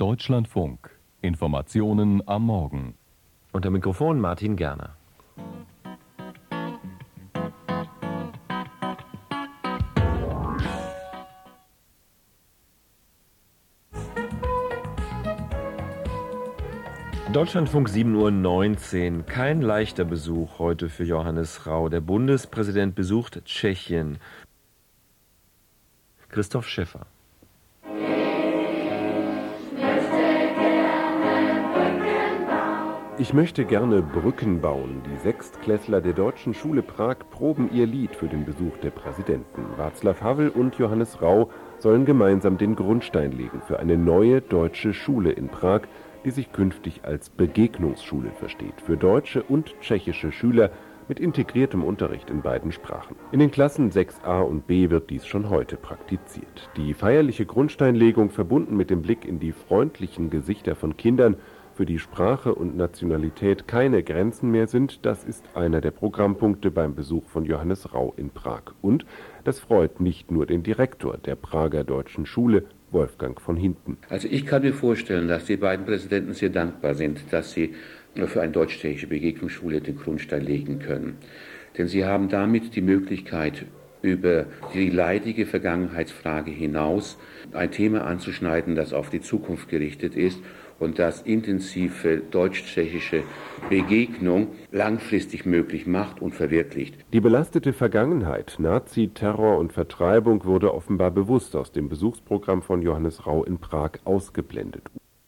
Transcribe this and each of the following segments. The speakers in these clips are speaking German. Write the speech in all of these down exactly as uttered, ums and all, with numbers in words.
Deutschlandfunk. Informationen am Morgen. Unter Mikrofon Martin Gerner. Deutschlandfunk sieben Uhr neunzehn. Kein leichter Besuch heute für Johannes Rau. Der Bundespräsident besucht Tschechien. Christoph Schäffer. Ich möchte gerne Brücken bauen. Die Sechstklässler der Deutschen Schule Prag proben ihr Lied für den Besuch der Präsidenten. Václav Havel und Johannes Rau sollen gemeinsam den Grundstein legen für eine neue deutsche Schule in Prag, die sich künftig als Begegnungsschule versteht, für deutsche und tschechische Schüler mit integriertem Unterricht in beiden Sprachen. In den Klassen sechs a und b wird dies schon heute praktiziert. Die feierliche Grundsteinlegung, verbunden mit dem Blick in die freundlichen Gesichter von Kindern, für die Sprache und Nationalität keine Grenzen mehr sind, das ist einer der Programmpunkte beim Besuch von Johannes Rau in Prag. Und das freut nicht nur den Direktor der Prager Deutschen Schule, Wolfgang von Hinten. Also ich kann mir vorstellen, dass die beiden Präsidenten sehr dankbar sind, dass sie für eine deutsch-tschechische Begegnungsschule den Grundstein legen können. Denn sie haben damit die Möglichkeit, über die leidige Vergangenheitsfrage hinaus ein Thema anzuschneiden, das auf die Zukunft gerichtet ist und das intensive deutsch-tschechische Begegnung langfristig möglich macht und verwirklicht. Die belastete Vergangenheit, Nazi, Terror und Vertreibung wurde offenbar bewusst aus dem Besuchsprogramm von Johannes Rau in Prag ausgeblendet.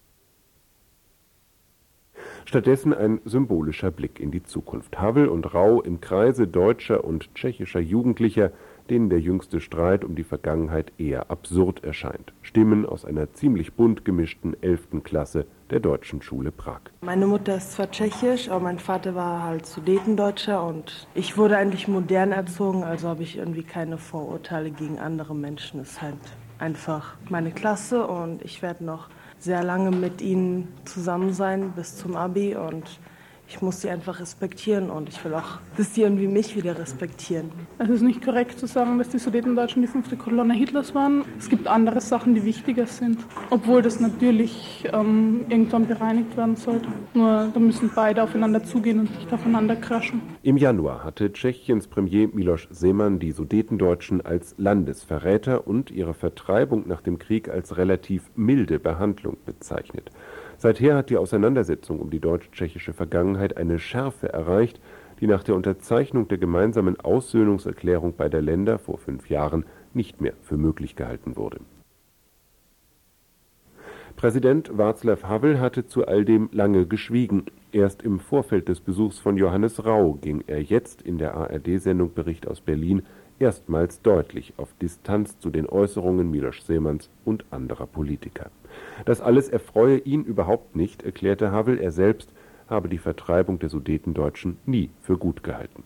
Stattdessen ein symbolischer Blick in die Zukunft. Havel und Rau im Kreise deutscher und tschechischer Jugendlicher, denen der jüngste Streit um die Vergangenheit eher absurd erscheint. Stimmen aus einer ziemlich bunt gemischten elften Klasse der Deutschen Schule Prag. Meine Mutter ist zwar tschechisch, aber mein Vater war halt Sudetendeutscher und ich wurde eigentlich modern erzogen, also habe ich irgendwie keine Vorurteile gegen andere Menschen. Es ist halt einfach meine Klasse und ich werde noch sehr lange mit ihnen zusammen sein bis zum Abi und ich muss sie einfach respektieren und ich will auch, dass sie irgendwie mich wieder respektieren. Es ist nicht korrekt zu sagen, dass die Sudetendeutschen die fünfte Kolonne Hitlers waren. Es gibt andere Sachen, die wichtiger sind, obwohl das natürlich ähm, irgendwann bereinigt werden sollte. Nur da müssen beide aufeinander zugehen und nicht aufeinander kraschen. Im Januar hatte Tschechiens Premier Miloš Zeman die Sudetendeutschen als Landesverräter und ihre Vertreibung nach dem Krieg als relativ milde Behandlung bezeichnet. Seither hat die Auseinandersetzung um die deutsch-tschechische Vergangenheit eine Schärfe erreicht, die nach der Unterzeichnung der gemeinsamen Aussöhnungserklärung beider Länder vor fünf Jahren nicht mehr für möglich gehalten wurde. Präsident Václav Havel hatte zu all dem lange geschwiegen. Erst im Vorfeld des Besuchs von Johannes Rau ging er jetzt in der A R D-Sendung Bericht aus Berlin erstmals deutlich auf Distanz zu den Äußerungen Miloš Zemans und anderer Politiker. Das alles erfreue ihn überhaupt nicht, erklärte Havel. Er selbst habe die Vertreibung der Sudetendeutschen nie für gut gehalten.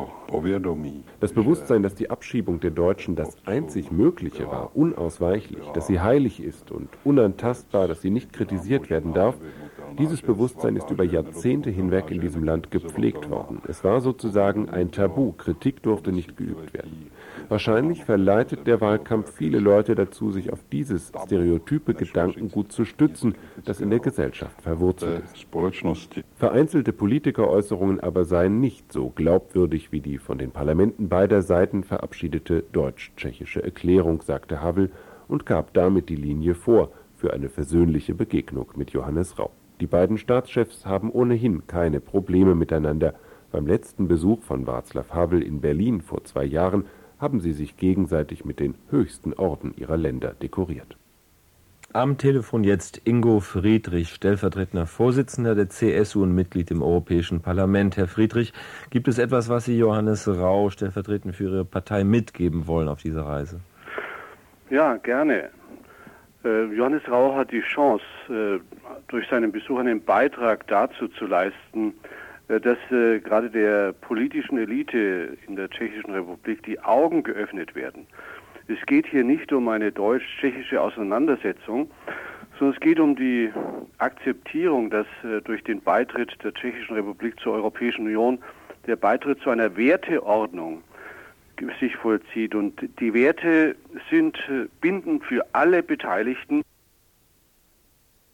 Das Bewusstsein, dass die Abschiebung der Deutschen das einzig Mögliche war, unausweichlich, dass sie heilig ist und unantastbar, dass sie nicht kritisiert werden darf, dieses Bewusstsein ist über Jahrzehnte hinweg in diesem Land gepflegt worden. Es war sozusagen ein Tabu, Kritik durfte nicht geübt werden. Wahrscheinlich verleitet der Wahlkampf viele Leute dazu, sich auf dieses stereotype Gedankengut zu stützen, das in der Gesellschaft verwurzelt ist. Vereinzelte Politikeräußerungen aber seien nicht so glaubwürdig wie die von den Parlamenten beider Seiten verabschiedete deutsch-tschechische Erklärung, sagte Havel und gab damit die Linie vor für eine versöhnliche Begegnung mit Johannes Rau. Die beiden Staatschefs haben ohnehin keine Probleme miteinander. Beim letzten Besuch von Václav Havel in Berlin vor zwei Jahren haben sie sich gegenseitig mit den höchsten Orden ihrer Länder dekoriert. Am Telefon jetzt Ingo Friedrich, stellvertretender Vorsitzender der C S U und Mitglied im Europäischen Parlament. Herr Friedrich, gibt es etwas, was Sie Johannes Rau stellvertretend für Ihre Partei mitgeben wollen auf dieser Reise? Ja, gerne. Äh, Johannes Rau hat die Chance, äh, durch seinen Besuch einen Beitrag dazu zu leisten, äh, dass äh, gerade der politischen Elite in der Tschechischen Republik die Augen geöffnet werden. Es geht hier nicht um eine deutsch-tschechische Auseinandersetzung, sondern es geht um die Akzeptierung, dass äh, durch den Beitritt der Tschechischen Republik zur Europäischen Union der Beitritt zu einer Werteordnung sich vollzieht. Und die Werte sind bindend für alle Beteiligten.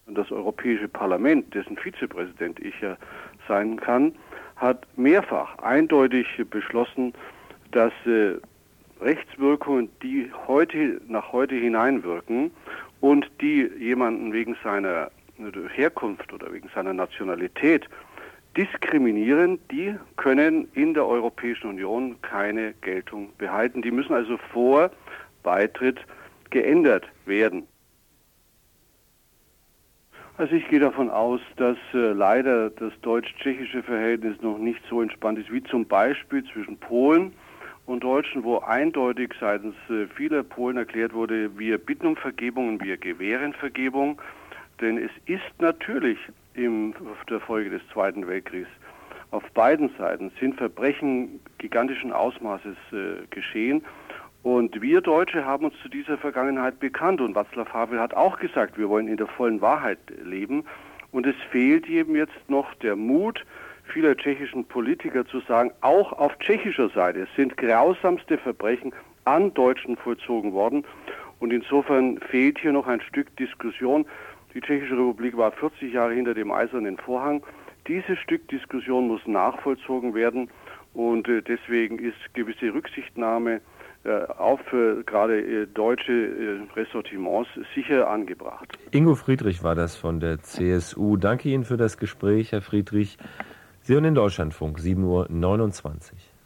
Das Europäische Parlament, dessen Vizepräsident ich ja sein kann, hat mehrfach eindeutig beschlossen, dass äh, Rechtswirkungen, die heute nach heute hineinwirken und die jemanden wegen seiner Herkunft oder wegen seiner Nationalität diskriminieren, die können in der Europäischen Union keine Geltung behalten. Die müssen also vor Beitritt geändert werden. Also ich gehe davon aus, dass äh, leider das deutsch-tschechische Verhältnis noch nicht so entspannt ist wie zum Beispiel zwischen Polen und Deutschen, wo eindeutig seitens äh, vieler Polen erklärt wurde, wir bitten um Vergebung und wir gewähren Vergebung. Denn es ist natürlich in der Folge des Zweiten Weltkriegs auf beiden Seiten sind Verbrechen gigantischen Ausmaßes äh, geschehen. Und wir Deutsche haben uns zu dieser Vergangenheit bekannt. Und Václav Havel hat auch gesagt, wir wollen in der vollen Wahrheit leben. Und es fehlt eben jetzt noch der Mut vieler tschechischen Politiker zu sagen, auch auf tschechischer Seite sind grausamste Verbrechen an Deutschen vollzogen worden. Und insofern fehlt hier noch ein Stück Diskussion. Die Tschechische Republik war vierzig Jahre hinter dem Eisernen Vorhang. Dieses Stück Diskussion muss nachvollzogen werden. Und äh, deswegen ist gewisse Rücksichtnahme äh, auf äh, gerade äh, deutsche äh, Ressortiments sicher angebracht. Ingo Friedrich war das von der C S U. Danke Ihnen für das Gespräch, Herr Friedrich. Sie hören den Deutschlandfunk, sieben Uhr neunundzwanzig.